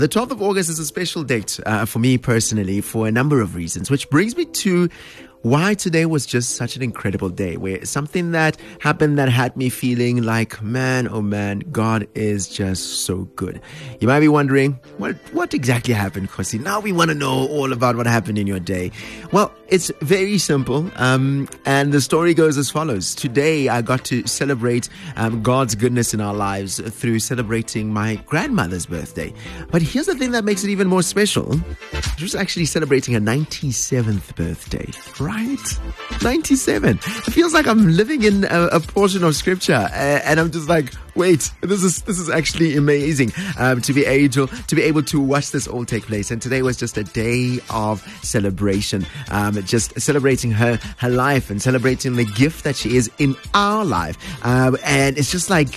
The 12th of August is a special date for me personally for a number of reasons, which brings me to why today was just such an incredible day, where something that happened that had me feeling like, man, oh man, God is just so good. You might be wondering, what exactly happened, Kosi? Now we want to know all about what happened in your day. Well, it's very simple, and the story goes as follows. Today, I got to celebrate God's goodness in our lives through celebrating my grandmother's birthday. But here's the thing that makes it even more special. She was actually celebrating her 97th birthday. Right? 97. It feels like I'm living in a portion of scripture, and I'm just like, wait, this is actually amazing to be able to watch this all take place. And today was just a day of celebration, just celebrating her life and celebrating the gift that she is in our life. And it's just like,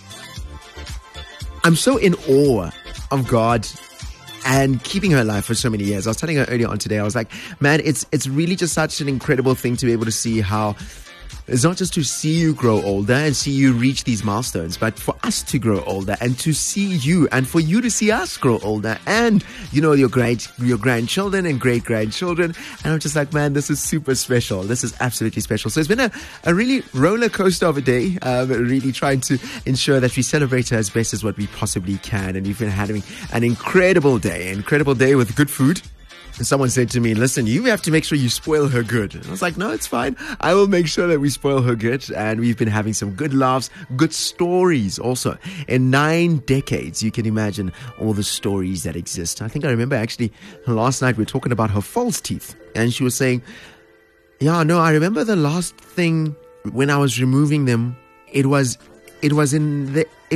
I'm so in awe of God and keeping her alive for so many years. I was telling her earlier on today, I was like, man, it's really just such an incredible thing to be able to see how it's not just to see you grow older and see you reach these milestones, but for us to grow older and to see you and for you to see us grow older and, you know, your grandchildren and great-grandchildren. And I'm just like, man, this is super special. This is absolutely special. So it's been a really roller coaster of a day, really trying to ensure that we celebrate her as best as what we possibly can. And we've been having an incredible day with good food. And someone said to me, listen, you have to make sure you spoil her good. And I was like, no, it's fine. I will make sure that we spoil her good. And we've been having some good laughs, good stories also. In 9 decades, you can imagine all the stories that exist. I think I remember actually last night we were talking about her false teeth. And she was saying, yeah, no, I remember the last thing when I was removing them, it was in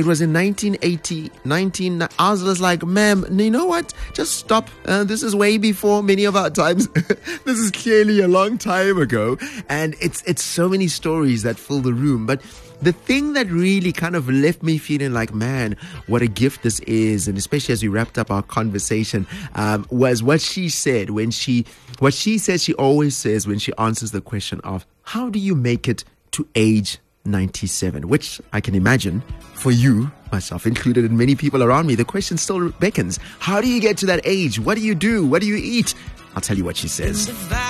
1980, I was just like, ma'am, you know what? Just stop. This is way before many of our times. This is clearly a long time ago. And it's so many stories that fill the room. But the thing that really kind of left me feeling like, man, what a gift this is, and especially as we wrapped up our conversation, was what she said what she says she always says when she answers the question of, how do you make it to age 97, which I can imagine for you, myself included, and many people around me, the question still beckons. How do you get to that age? What do you do? What do you eat? I'll tell you what she says.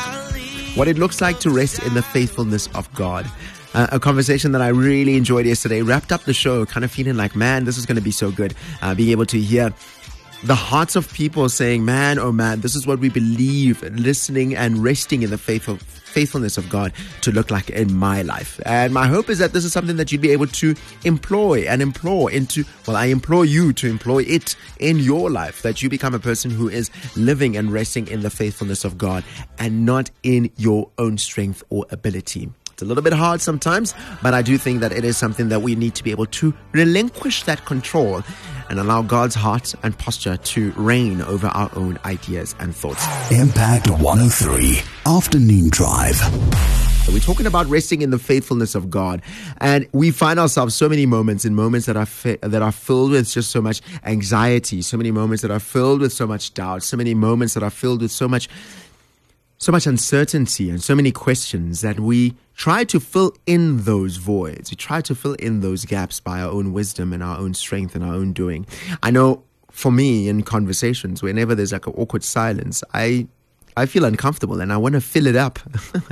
What it looks like to rest in the faithfulness of God. A conversation that I really enjoyed yesterday. Wrapped up the show kind of feeling like, man, this is going to be so good. Being able to hear the hearts of people saying, man, oh man, this is what we believe, listening and resting in the faithfulness of God to look like in my life. And my hope is that this is something that you'd be able to employ and implore into, well, I implore you to employ it in your life, that you become a person who is living and resting in the faithfulness of God and not in your own strength or ability. It's a little bit hard sometimes, but I do think that it is something that we need to be able to relinquish that control and allow God's heart and posture to reign over our own ideas and thoughts. Impact 103 Afternoon Drive. We're talking about resting in the faithfulness of God, and we find ourselves so many moments that are filled with just so much anxiety, so many moments that are filled with so much doubt, so many moments that are filled with so much uncertainty and so many questions that we try to fill in those voids. We try to fill in those gaps by our own wisdom and our own strength and our own doing. I know for me in conversations, whenever there's like an awkward silence, I feel uncomfortable and I want to fill it up.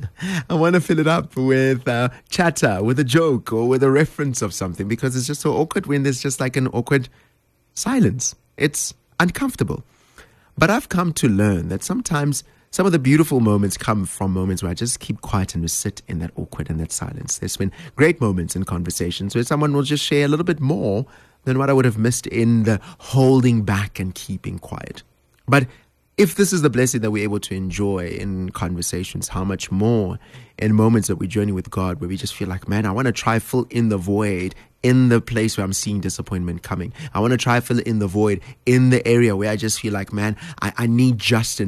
I want to fill it up with chatter, with a joke or with a reference of something, because it's just so awkward when there's just like an awkward silence. It's uncomfortable. But I've come to learn that sometimes some of the beautiful moments come from moments where I just keep quiet and just sit in that awkward and that silence. There's been great moments in conversations where someone will just share a little bit more than what I would have missed in the holding back and keeping quiet. But if this is the blessing that we're able to enjoy in conversations, how much more in moments that we journey with God, where we just feel like, man, I want to try fill in the void in the place where I'm seeing disappointment coming. I want to try fill in the void in the area where I just feel like, man, I need justice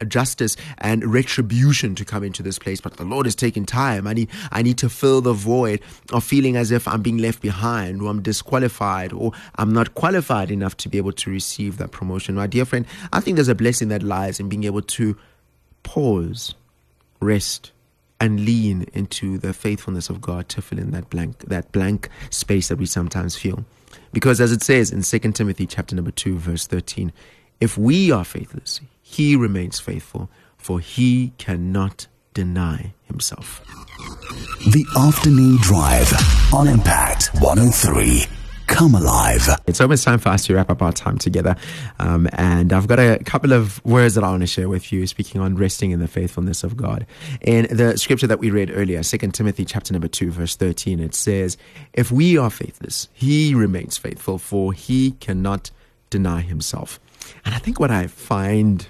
and retribution to come into this place. But the Lord is taking time. I need to fill the void of feeling as if I'm being left behind, or I'm disqualified, or I'm not qualified enough to be able to receive that promotion. My dear friend, I think there's a blessing that lies in being able to pause, rest, and lean into the faithfulness of God to fill in that blank space that we sometimes feel. Because as it says in 2 Timothy chapter number 2, verse 13, If we are faithless, he remains faithful, for he cannot deny himself. The Afternoon Drive on Impact 103. Come alive. It's almost time for us to wrap up our time together. And I've got a couple of words that I want to share with you, speaking on resting in the faithfulness of God. In the scripture that we read earlier, 2 Timothy chapter number 2, verse 13, it says, if we are faithless, he remains faithful, for he cannot deny himself. And I think what I find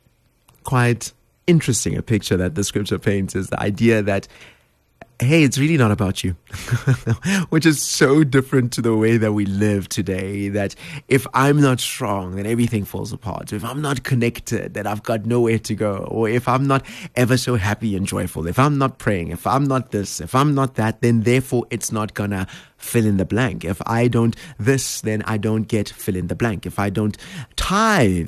quite interesting, a picture that the scripture paints, is the idea that, hey, it's really not about you, which is so different to the way that we live today, that if I'm not strong, then everything falls apart. If I'm not connected, then I've got nowhere to go. Or if I'm not ever so happy and joyful, if I'm not praying, if I'm not this, if I'm not that, then therefore it's not gonna fill in the blank. If I don't this, then I don't get fill in the blank. If I don't tithe,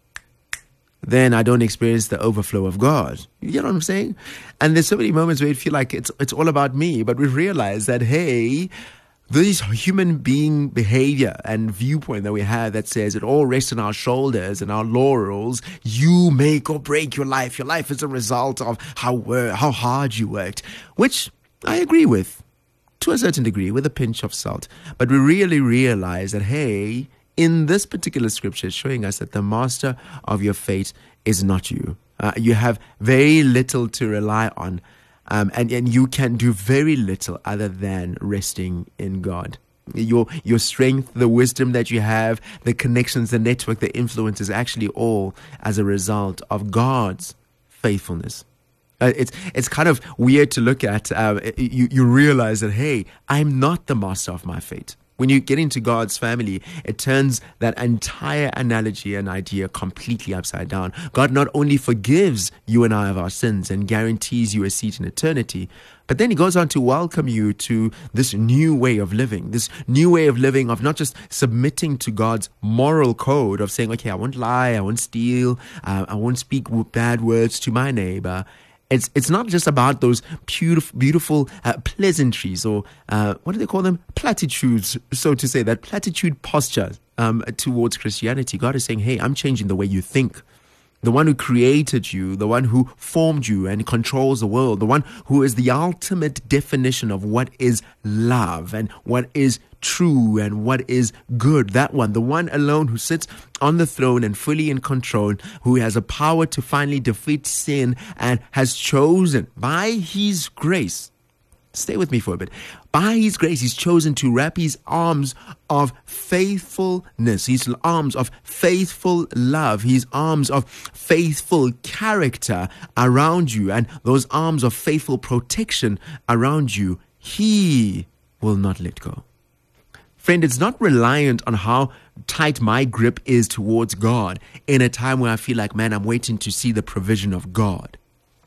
then I don't experience the overflow of God. You know what I'm saying? And there's so many moments where you feel like it's all about me, but we realize that, hey, this human being behavior and viewpoint that we have that says it all rests on our shoulders and our laurels, you make or break your life. Your life is a result of how hard you worked, which I agree with to a certain degree, with a pinch of salt. But we really realize that, hey, in this particular scripture, it's showing us that the master of your fate is not you. You have very little to rely on, and you can do very little other than resting in God. Your strength, the wisdom that you have, the connections, the network, the influence is actually all as a result of God's faithfulness. It's kind of weird to look at. You realize that, hey, I'm not the master of my fate. When you get into God's family, it turns that entire analogy and idea completely upside down. God not only forgives you and I of our sins and guarantees you a seat in eternity, but then he goes on to welcome you to this new way of living, of not just submitting to God's moral code of saying, okay, I won't lie, I won't steal, I won't speak bad words to my neighbor. It's not just about those beautiful pleasantries, or what do they call them? Platitudes, so to say, that platitude posture towards Christianity. God is saying, hey, I'm changing the way you think. The one who created you, the one who formed you and controls the world, the one who is the ultimate definition of what is love and what is true and what is good. That one, the one alone who sits on the throne and fully in control, who has a power to finally defeat sin and has chosen by his grace. Stay with me for a bit. By his grace, he's chosen to wrap his arms of faithfulness, his arms of faithful love, his arms of faithful character around you, and those arms of faithful protection around you. He will not let go. Friend, it's not reliant on how tight my grip is towards God in a time where I feel like, man, I'm waiting to see the provision of God.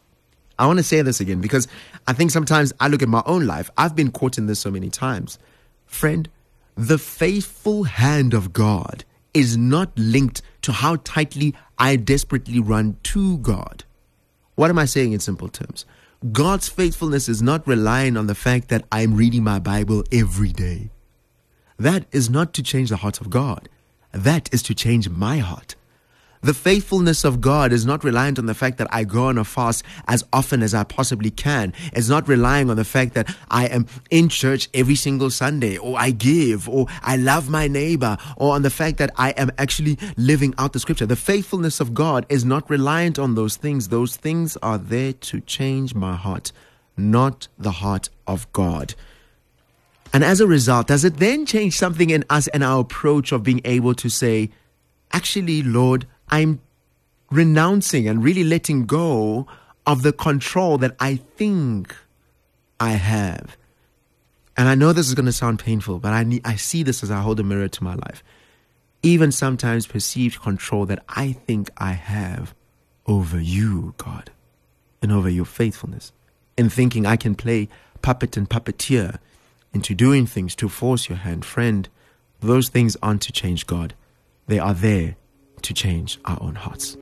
I want to say this again because I think sometimes I look at my own life. I've been caught in this so many times. Friend, the faithful hand of God is not linked to how tightly I desperately run to God. What am I saying in simple terms? God's faithfulness is not relying on the fact that I'm reading my Bible every day. That is not to change the heart of God. That is to change my heart. The faithfulness of God is not reliant on the fact that I go on a fast as often as I possibly can. It's not relying on the fact that I am in church every single Sunday, or I give, or I love my neighbor, or on the fact that I am actually living out the scripture. The faithfulness of God is not reliant on those things. Those things are there to change my heart, not the heart of God. And as a result, does it then change something in us and our approach of being able to say, actually, Lord, I'm renouncing and really letting go of the control that I think I have. And I know this is going to sound painful, but I see this as I hold a mirror to my life. Even sometimes perceived control that I think I have over you, God, and over your faithfulness. In thinking I can play puppet and puppeteer into doing things to force your hand. Friend, those things aren't to change God. They are there to change our own hearts.